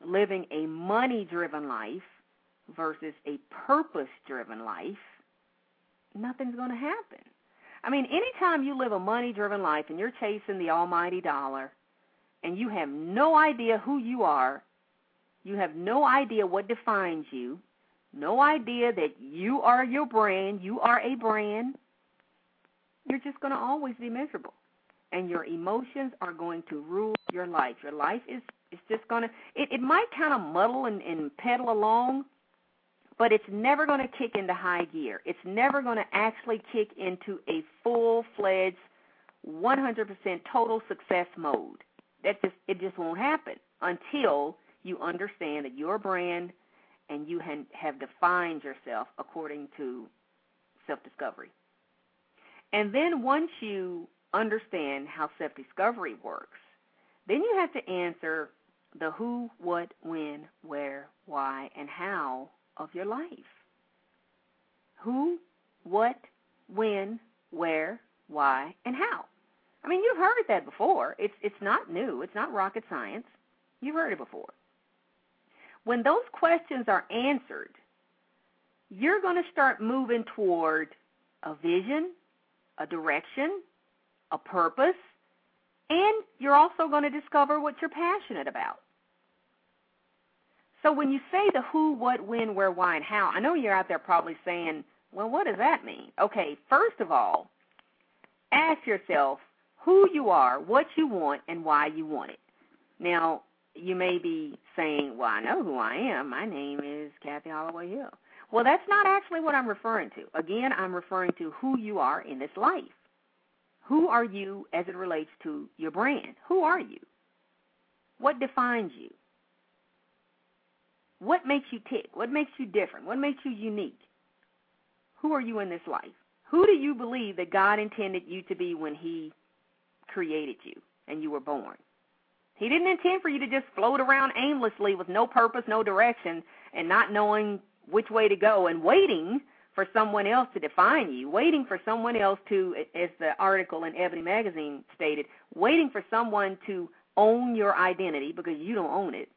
living a money-driven life versus a purpose-driven life, nothing's going to happen. I mean, anytime you live a money-driven life and you're chasing the almighty dollar and you have no idea who you are, you have no idea what defines you, no idea that you are your brand, you are a brand, you're just going to always be miserable. And your emotions are going to rule your life. Your life is, is just going to, it, it might kind of muddle and, and pedal along, but it's never going to kick into high gear. It's never going to actually kick into a full-fledged, one hundred percent total success mode. That just it just won't happen until you understand that you're a brand and you have defined yourself according to self-discovery. And then once you understand how self-discovery works, then you have to answer the who, what, when, where, why, and how of your life. Who, what, when, where, why, and how. I mean, you've heard that before. It's it's not new. It's not rocket science. You've heard it before. When those questions are answered, you're going to start moving toward a vision, a direction, a purpose, and you're also going to discover what you're passionate about. So when you say the who, what, when, where, why, and how, I know you're out there probably saying, well, what does that mean? Okay, first of all, ask yourself who you are, what you want, and why you want it. Now, you may be saying, well, I know who I am. My name is Kathy Holloway Hill. Well, that's not actually what I'm referring to. Again, I'm referring to who you are in this life. Who are you as it relates to your brand? Who are you? What defines you? What makes you tick? What makes you different? What makes you unique? Who are you in this life? Who do you believe that God intended you to be when he created you and you were born? He didn't intend for you to just float around aimlessly with no purpose, no direction, and not knowing which way to go and waiting for someone else to define you, waiting for someone else to, as the article in Ebony Magazine stated, waiting for someone to own your identity because you don't own it.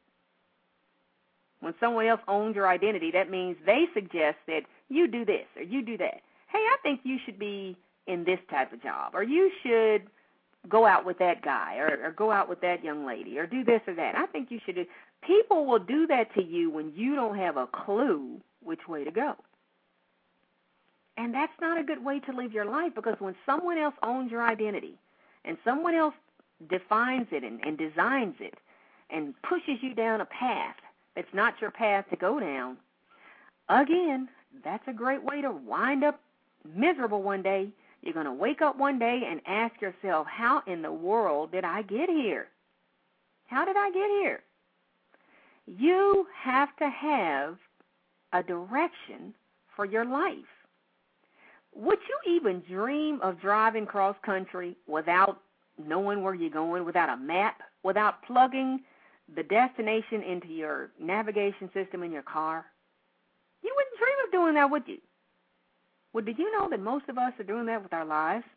When someone else owns your identity, that means they suggest that you do this or you do that. Hey, I think you should be in this type of job, or you should go out with that guy, or, or go out with that young lady, or do this or that. I think you should do. People will do that to you when you don't have a clue which way to go. And that's not a good way to live your life, because when someone else owns your identity and someone else defines it and, and designs it and pushes you down a path that's not your path to go down, again, that's a great way to wind up miserable one day. You're going to wake up one day and ask yourself, how in the world did I get here? How did I get here? You have to have a direction for your life. Would you even dream of driving cross country without knowing where you're going, without a map, without plugging the destination into your navigation system in your car? You wouldn't dream of doing that, would you? Well, did you know that most of us are doing that with our lives?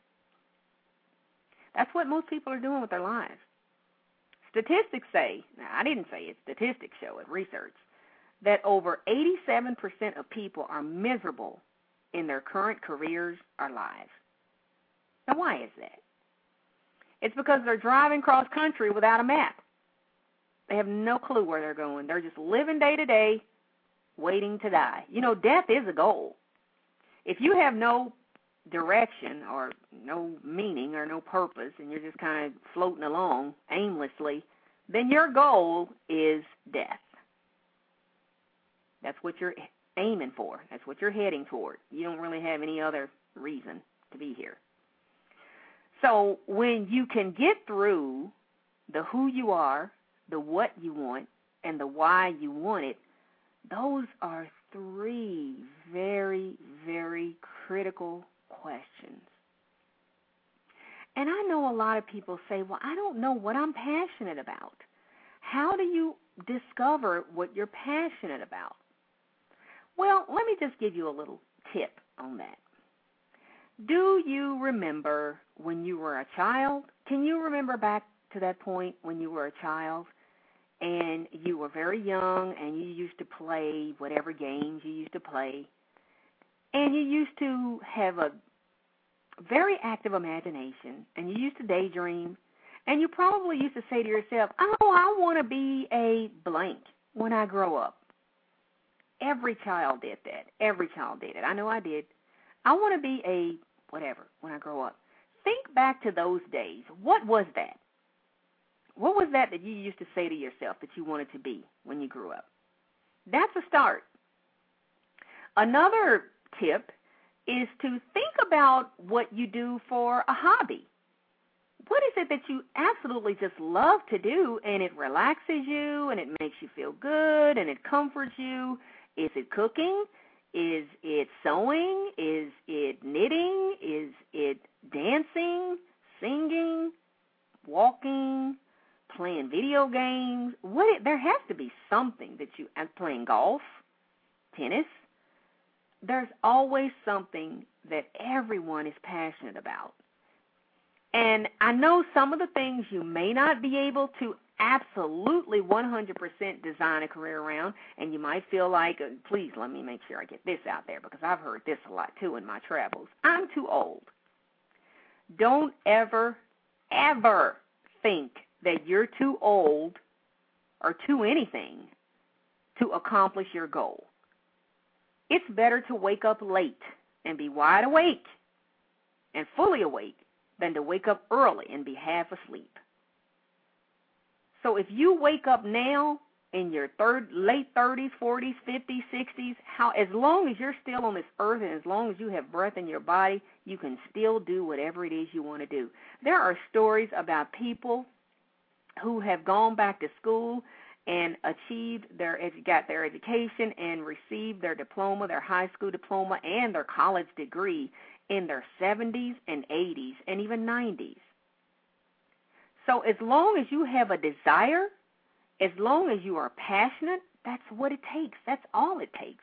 That's what most people are doing with their lives. Statistics say, now I didn't say it, statistics show it, research, that over eighty-seven percent of people are miserable in their current careers or lives. Now, why is that? It's because they're driving cross country without a map. They have no clue where they're going. They're just living day to day, waiting to die. You know, death is a goal. If you have no direction or no meaning or no purpose and you're just kind of floating along aimlessly, then your goal is death. That's what you're aiming for. That's what you're heading toward. You don't really have any other reason to be here. So when you can get through the who you are, the what you want, and the why you want it, those are three very, very critical questions. And I know a lot of people say, well, I don't know what I'm passionate about. How do you discover what you're passionate about? Well, let me just give you a little tip on that. Do you remember when you were a child? Can you remember back to that point when you were a child and you were very young and you used to play whatever games you used to play, and you used to have a very active imagination, and you used to daydream, and you probably used to say to yourself, oh, I want to be a blank when I grow up. Every child did that. Every child did it. I know I did. I want to be a whatever when I grow up. Think back to those days. What was that? What was that that you used to say to yourself that you wanted to be when you grew up? That's a start. Another tip is to think about what you do for a hobby. What is it that you absolutely just love to do, and it relaxes you, and it makes you feel good, and it comforts you? Is it cooking? Is it sewing? Is it knitting? Is it dancing, singing, walking, playing video games? What it, there has to be something that you, I'm playing golf, tennis. There's always something that everyone is passionate about. And I know some of the things you may not be able to absolutely one hundred percent design a career around, and you might feel like, uh, please let me make sure I get this out there, because I've heard this a lot too in my travels. I'm too old. Don't ever, ever think that you're too old or too anything to accomplish your goal. It's better to wake up late and be wide awake and fully awake than to wake up early and be half asleep. So if you wake up now in your third, late thirties, forties, fifties, sixties, how, as long as you're still on this earth and as long as you have breath in your body, you can still do whatever it is you want to do. There are stories about people who have gone back to school and achieved their, got their education and received their diploma, their high school diploma, and their college degree in their seventies and eighties and even nineties. So as long as you have a desire, as long as you are passionate, that's what it takes. That's all it takes.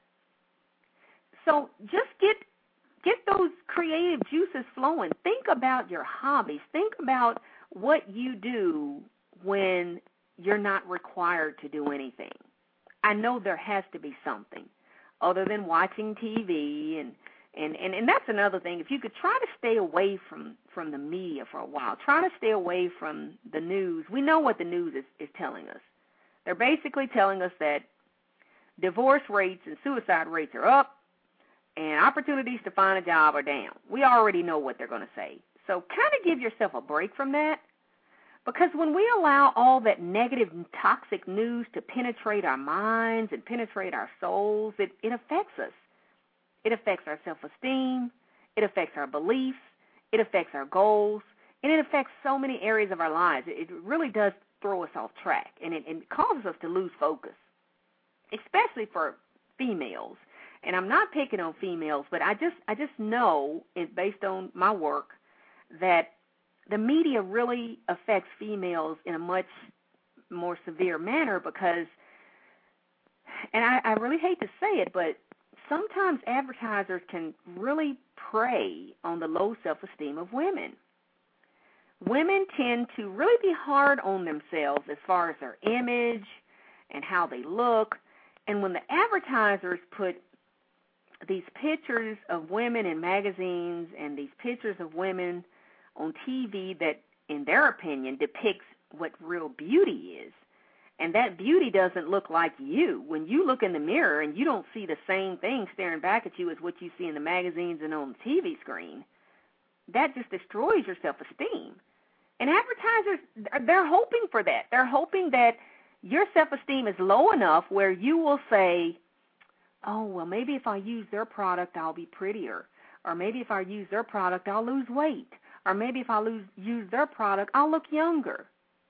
So just get get those creative juices flowing. Think about your hobbies. Think about what you do when you're not required to do anything. I know there has to be something other than watching T V, and And, and and that's another thing. If you could try to stay away from, from the media for a while, try to stay away from the news. We know what the news is, is telling us. They're basically telling us that divorce rates and suicide rates are up and opportunities to find a job are down. We already know what they're going to say. So kind of give yourself a break from that, because when we allow all that negative and toxic news to penetrate our minds and penetrate our souls, it, it affects us. It affects our self-esteem, it affects our beliefs, it affects our goals, and it affects so many areas of our lives. It really does throw us off track, and it, it causes us to lose focus, especially for females. And I'm not picking on females, but I just I just know, it, based on my work, that the media really affects females in a much more severe manner because, and I, I really hate to say it, but sometimes advertisers can really prey on the low self-esteem of women. Women tend to really be hard on themselves as far as their image and how they look. And when the advertisers put these pictures of women in magazines and these pictures of women on T V that, in their opinion, depicts what real beauty is, and that beauty doesn't look like you. When you look in the mirror and you don't see the same thing staring back at you as what you see in the magazines and on the T V screen, that just destroys your self-esteem. And advertisers, they're hoping for that. They're hoping that your self-esteem is low enough where you will say, oh, well, maybe if I use their product, I'll be prettier. Or maybe if I use their product, I'll lose weight. Or maybe if I lose, use their product, I'll look younger.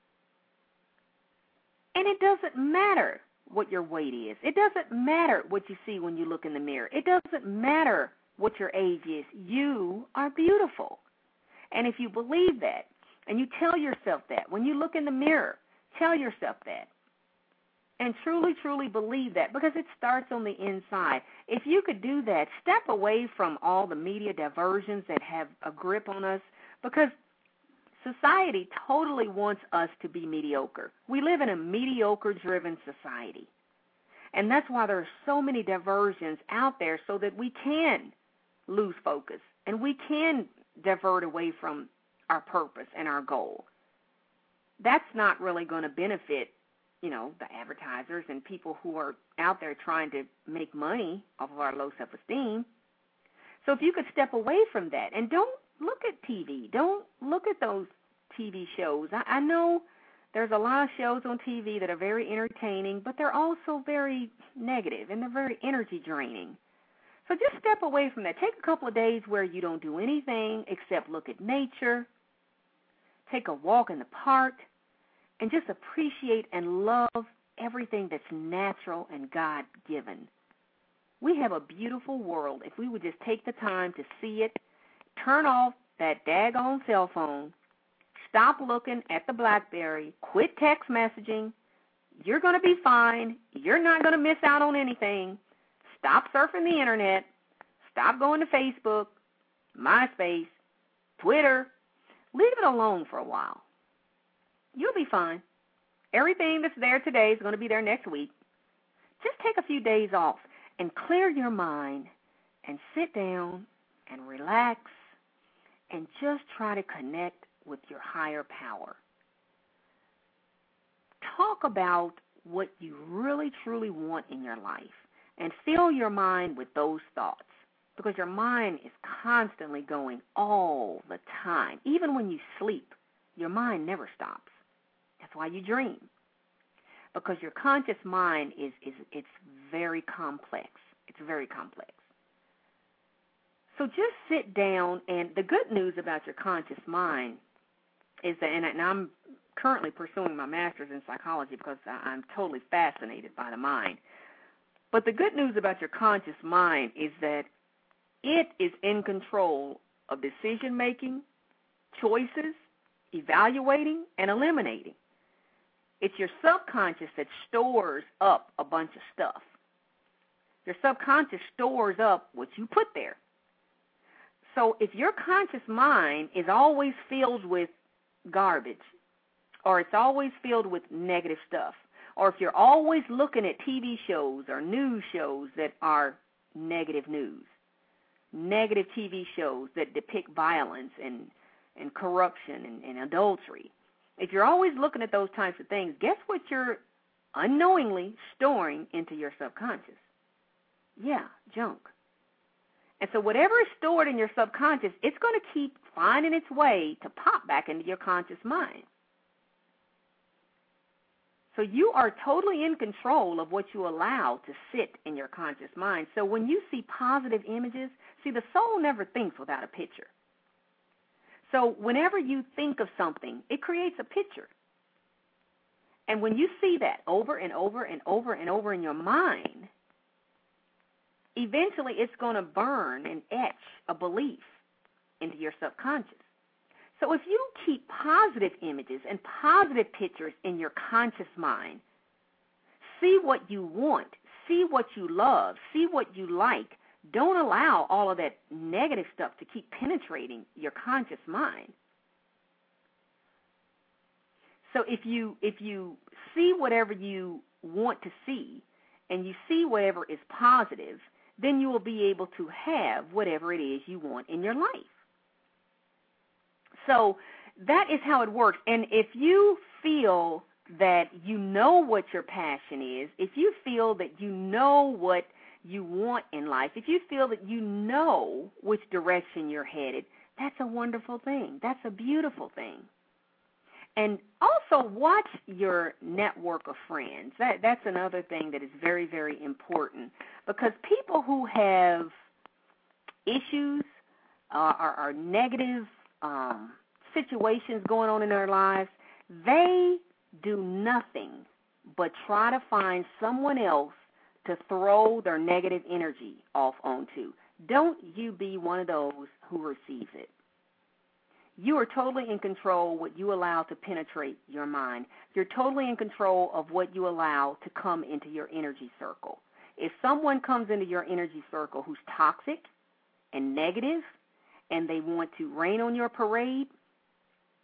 And it doesn't matter what your weight is. It doesn't matter what you see when you look in the mirror. It doesn't matter what your age is. You are beautiful. And if you believe that, and you tell yourself that, when you look in the mirror, tell yourself that. And truly, truly believe that, because it starts on the inside. If you could do that, step away from all the media diversions that have a grip on us, because Society totally wants us to be mediocre. We live in a mediocre-driven society. And that's why there are so many diversions out there so that we can lose focus and we can divert away from our purpose and our goal. That's not really going to benefit, you know, the advertisers and people who are out there trying to make money off of our low self-esteem. So if you could step away from that and don't look at T V, don't look at those T V shows. I, I know there's a lot of shows on T V that are very entertaining, but they're also very negative and they're very energy draining. So just step away from that. Take a couple of days where you don't do anything except look at nature, take a walk in the park, and just appreciate and love everything that's natural and God-given. We have a beautiful world if we would just take the time to see it, turn off that daggone cell phone, stop looking at the BlackBerry, quit text messaging. You're going to be fine. You're not going to miss out on anything. Stop surfing the Internet. Stop going to Facebook, MySpace, Twitter. Leave it alone for a while. You'll be fine. Everything that's there today is going to be there next week. Just take a few days off and clear your mind and sit down and relax and just try to connect with your higher power. Talk about what you really, truly want in your life and fill your mind with those thoughts because your mind is constantly going all the time. Even when you sleep, your mind never stops. That's why you dream, because your conscious mind is, is it's very complex. It's very complex. So just sit down, and the good news about your conscious mind is that, and, and I'm currently pursuing my master's in psychology because I'm totally fascinated by the mind. But the good news about your conscious mind is that it is in control of decision-making, choices, evaluating, and eliminating. It's your subconscious that stores up a bunch of stuff. Your subconscious stores up what you put there. So if your conscious mind is always filled with garbage, or it's always filled with negative stuff, or if you're always looking at T V shows or news shows that are negative news, negative T V shows that depict violence and, and corruption and, and adultery, if you're always looking at those types of things, guess what you're unknowingly storing into your subconscious? Yeah, junk. And so whatever is stored in your subconscious, it's going to keep finding its way to pop back into your conscious mind. So you are totally in control of what you allow to sit in your conscious mind. So when you see positive images, see, the soul never thinks without a picture. So whenever you think of something, it creates a picture. And when you see that over and over and over and over in your mind, eventually it's going to burn and etch a belief into your subconscious. So if you keep positive images and positive pictures in your conscious mind, see what you want, see what you love, see what you like, don't allow all of that negative stuff to keep penetrating your conscious mind. So if you if you see whatever you want to see and you see whatever is positive, then you will be able to have whatever it is you want in your life. So that is how it works. And if you feel that you know what your passion is, if you feel that you know what you want in life, if you feel that you know which direction you're headed, that's a wonderful thing. That's a beautiful thing. And also watch your network of friends. That that's another thing that is very, very important, because people who have issues uh, or, or negative um, situations going on in their lives, they do nothing but try to find someone else to throw their negative energy off onto. Don't you be one of those who receives it. You are totally in control of what you allow to penetrate your mind. You're totally in control of what you allow to come into your energy circle. If someone comes into your energy circle who's toxic and negative and they want to rain on your parade,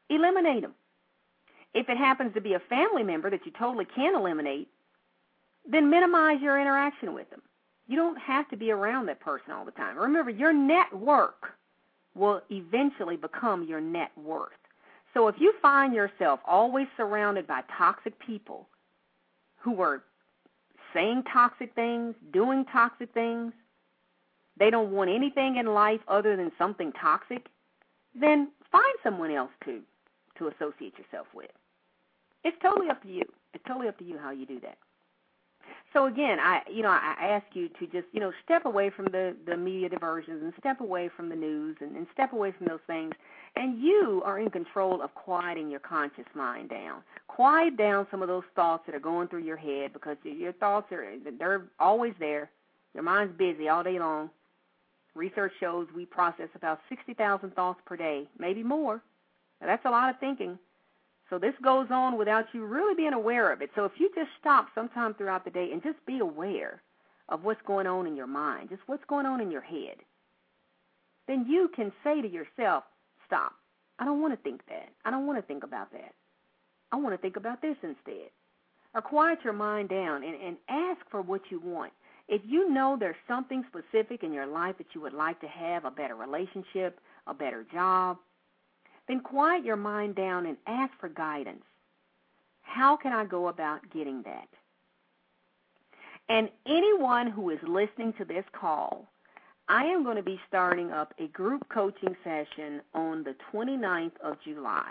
eliminate them. If it happens to be a family member that you totally can't eliminate, then minimize your interaction with them. You don't have to be around that person all the time. Remember, your network will eventually become your net worth. So if you find yourself always surrounded by toxic people who are saying toxic things, doing toxic things, they don't want anything in life other than something toxic, then find someone else to, to associate yourself with. It's totally up to you. It's totally up to you how you do that. So again, I you know I ask you to just you know step away from the, the media diversions and step away from the news and, and step away from those things. And you are in control of quieting your conscious mind down. Quiet down some of those thoughts that are going through your head, because your thoughts are they're always there. Your mind's busy all day long. Research shows we process about sixty thousand thoughts per day, maybe more. Now, that's a lot of thinking. So this goes on without you really being aware of it. So if you just stop sometime throughout the day and just be aware of what's going on in your mind, just what's going on in your head, then you can say to yourself, stop. I don't want to think that. I don't want to think about that. I want to think about this instead. Or quiet your mind down and, and ask for what you want. If you know there's something specific in your life that you would like to have, a better relationship, a better job, then quiet your mind down and ask for guidance. How can I go about getting that? And anyone who is listening to this call, I am going to be starting up a group coaching session on the twenty-ninth of July.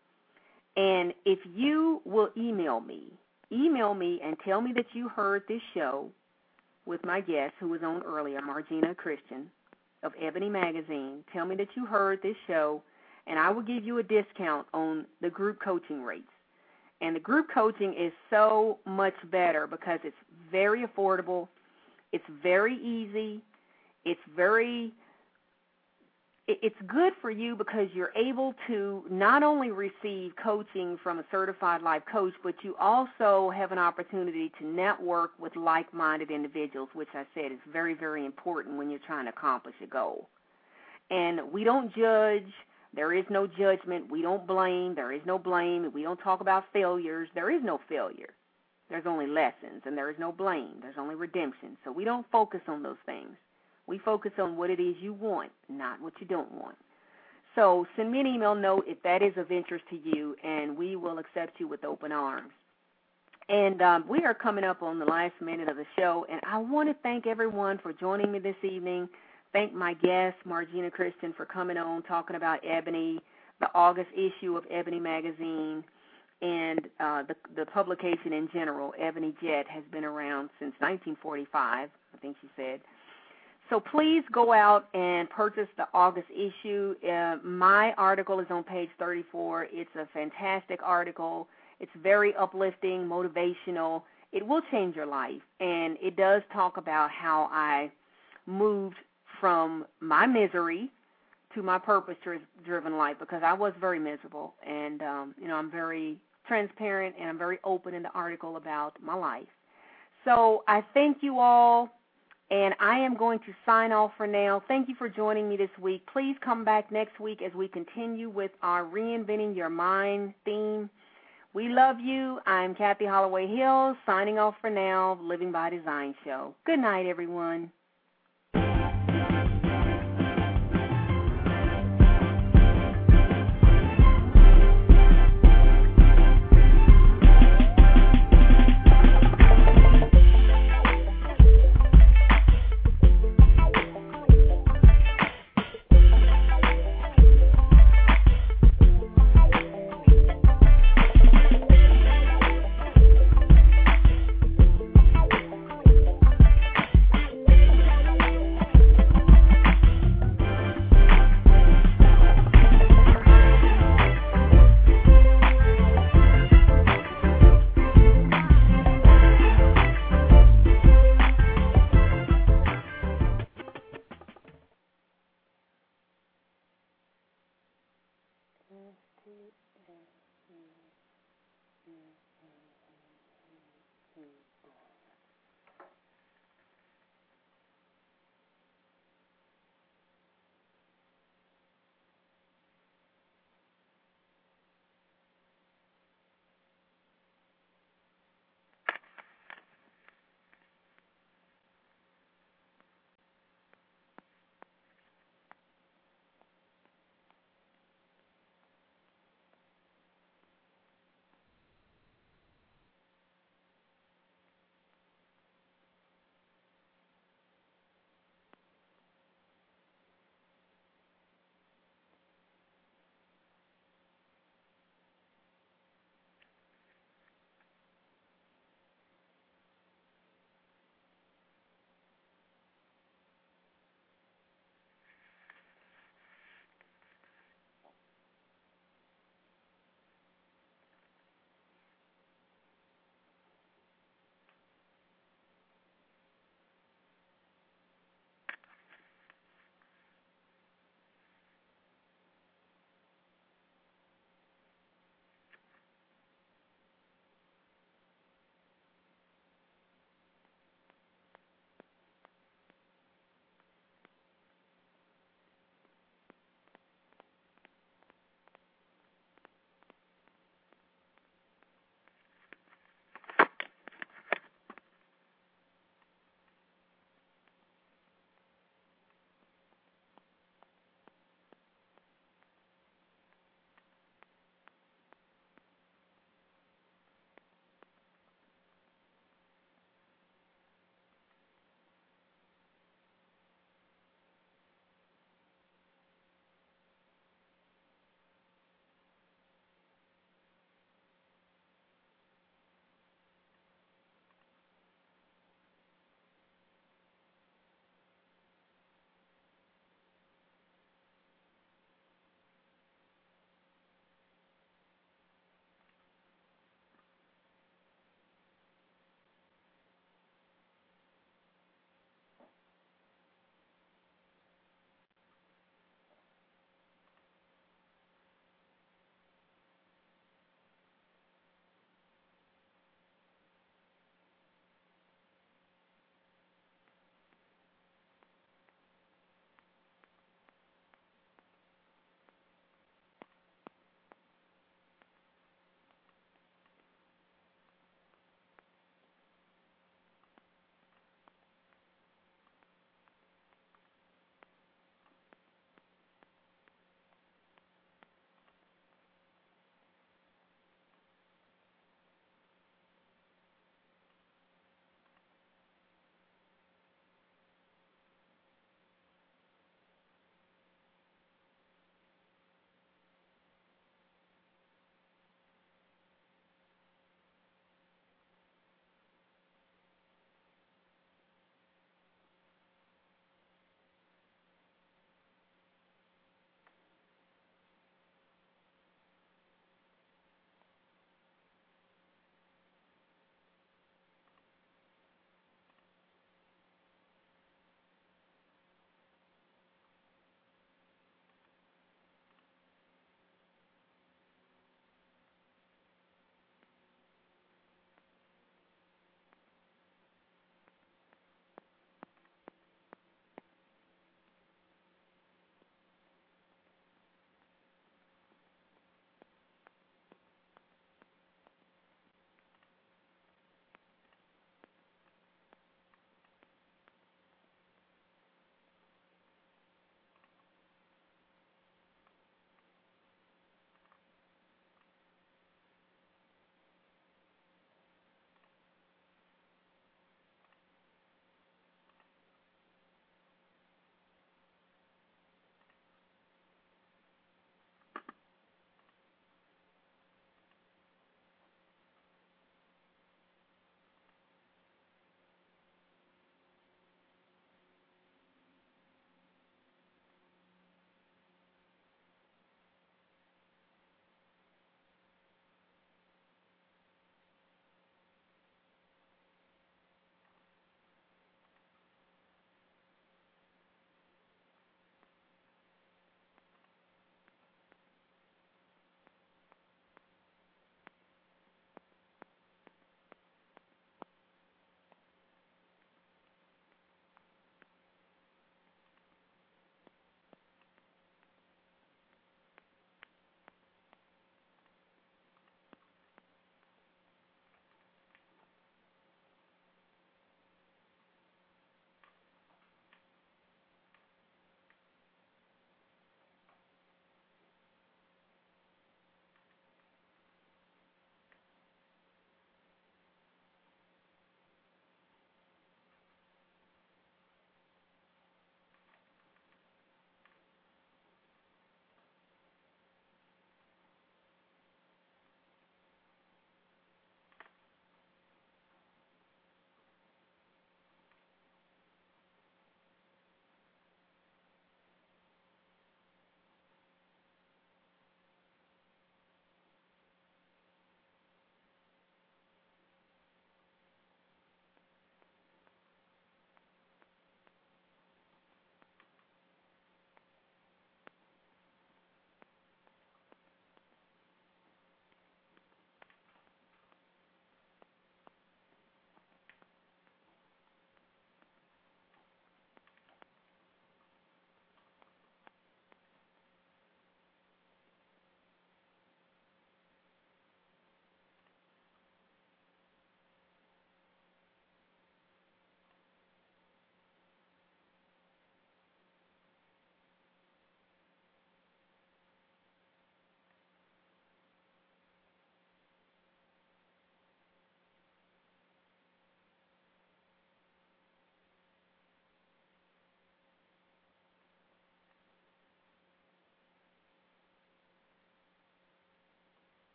And if you will email me, email me and tell me that you heard this show with my guest who was on earlier, Margina Christian of Ebony Magazine. Tell me that you heard this show, and I will give you a discount on the group coaching rates. And the group coaching is so much better because it's very affordable, it's very easy, it's very, it's good for you because you're able to not only receive coaching from a certified life coach, but you also have an opportunity to network with like-minded individuals, which I said is very, very important when you're trying to accomplish a goal. And we don't judge. There is no judgment. We don't blame. There is no blame. We don't talk about failures. There is no failure. There's only lessons, and there is no blame. There's only redemption. So we don't focus on those things. We focus on what it is you want, not what you don't want. So send me an email note if that is of interest to you, and we will accept you with open arms. And um, we are coming up on the last minute of the show, and I want to thank everyone for joining me this evening. Thank my guest, Margina Christian, for coming on, talking about Ebony, the August issue of Ebony Magazine, and uh, the, the publication in general. Ebony Jet has been around since nineteen forty-five, I think she said. So please go out and purchase the August issue. Uh, my article is on page thirty-four. It's a fantastic article. It's very uplifting, motivational. It will change your life, and it does talk about how I moved from my misery to my purpose-driven life, because I was very miserable, and um, you know, I'm very transparent and I'm very open in the article about my life. So I thank you all, and I am going to sign off for now. Thank you for joining me this week. Please come back next week as we continue with our Reinventing Your Mind theme. We love you. I'm Kathy Holloway Hills, signing off for now, Living by Design show. Good night, everyone. Mm-hmm.